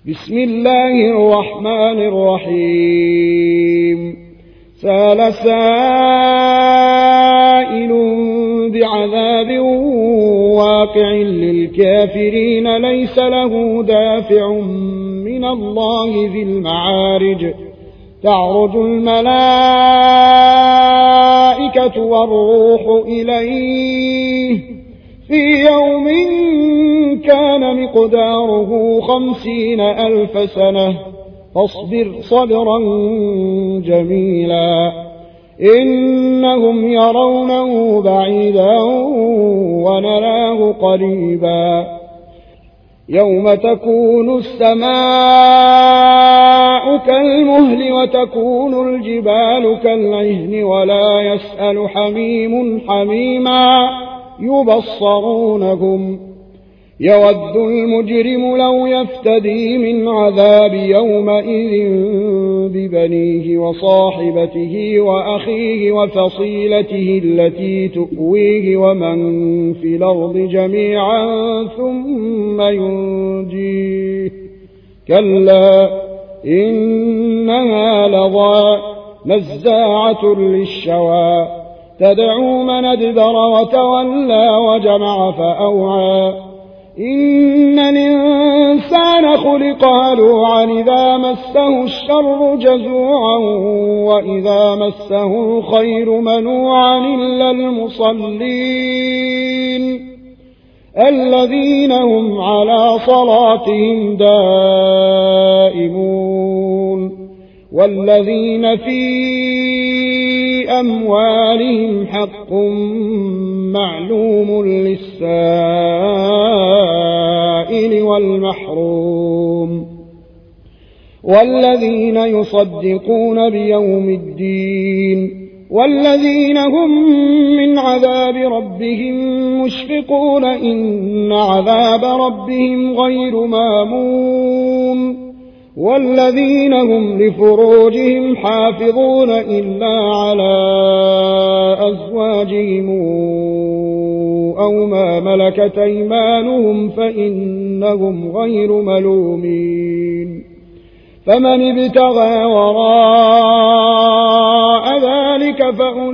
بسم الله الرحمن الرحيم سأل سائل بعذاب واقع للكافرين ليس له دافع من الله ذي المعارج تعرج الملائكة والروح إليه في يوم كان مقداره 50,000 سنة فاصبر صبرا جميلا إنهم يرونه بعيدا ونراه قريبا يوم تكون السماء كالمهل وتكون الجبال كالعهن ولا يسأل حميم حميما يبصرونهم يود المجرم لو يفتدي من عذاب يومئذ ببنيه وصاحبته وأخيه وفصيلته التي تؤويه ومن في الأرض جميعا ثم ينجيه كلا إنها لظى نزاعة للشوى تدعو من أدبر وتولى وجمع فأوعى إن الإنسان خلق هلوعا إذا مسه الشر جزوعا وإذا مسه الخير منوعا إلا المصلين الذين هم على صلاتهم دائمون والذين في أموالهم حق معلوم للسائل والمحروم والذين يصدقون بيوم الدين والذين هم من عذاب ربهم مشفقون إن عذاب ربهم غير مامون والذين هم لفروجهم حافظون إلا على أزواجهم أو ما ملكت أيمانهم فإنهم غير ملومين فمن ابتغى وراء ذلك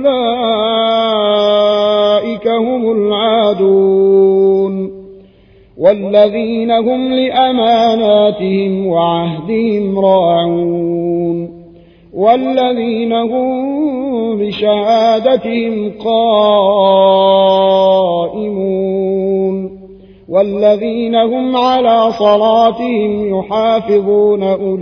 فأولئك هم العادون والذين هم لأماناتهم وعهدهم راعون والذين هم بشهادتهم قائمون والذين هم على صلاتهم يحافظون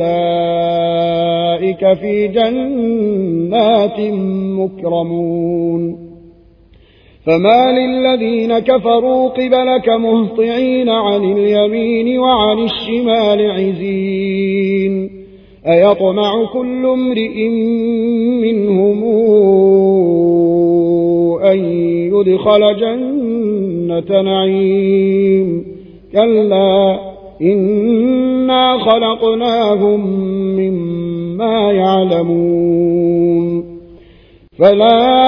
أولئك في جنات مكرمون فما للذين كفروا قبلك مهطعين عن اليمين وعن الشمال عزين أيطمع كل امرئ منهم أن يدخل جنة نعيم كلا إنا خلقناهم مما يعلمون فلا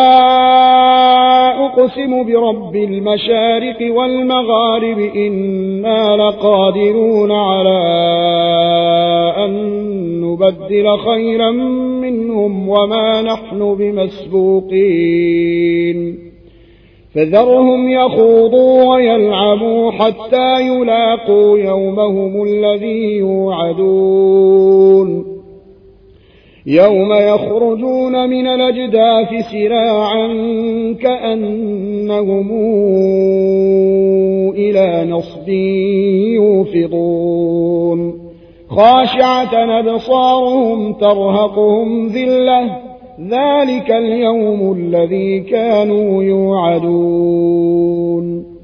أقسم برب المشارق والمغارب إنا لقادرون على أن نبدل خيرا منهم وما نحن بمسبوقين فذرهم يخوضوا ويلعبوا حتى يلاقوا يومهم الذي يوعدون يوم يخرجون من الأجداث سراعا كأنهم إلى نصب يوفضون خاشعة أبصارهم ترهقهم ذلة ذلك اليوم الذي كانوا يوعدون